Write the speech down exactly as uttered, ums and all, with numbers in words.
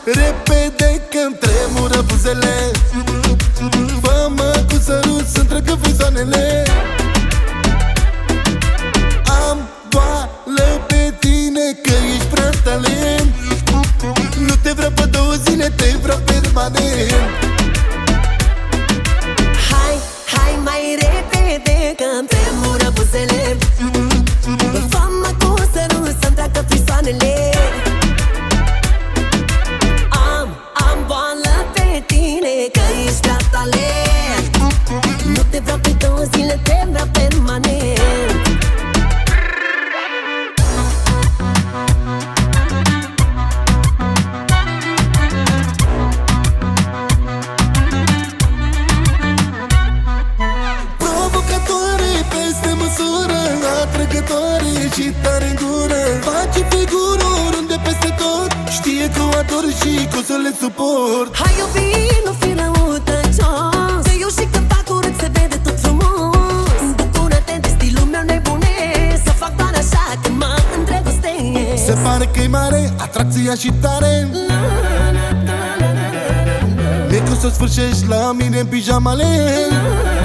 repede că-mi tremură buzele. Fă-mă cu sărut să-mi treacă frisoanele. Am boală pe tine că ești prea talent. Nu te vreau pe două zile, te vreau permanent. Hai, hai mai repede că-mi tremură buzele. Fă-mă cu sărut să-mi treacă frisoanele. Am, am boală pe tine că ești prea talent. Nu te vreau pe două zile, te vreau permanent. Atrăgătoare și tare în gură, face figură oriunde peste tot. Știe că o ador și că o să le suport. Hai iubi, nu fi răutăcios, că eu și când fac urât se vede tot frumos. Bucură-te de stilul meu nebunesc, să fac doar așa când mă îndrăgostesc. Se pare că-i mare, atracția și tare. E că o să sfârșești la mine în pijamale.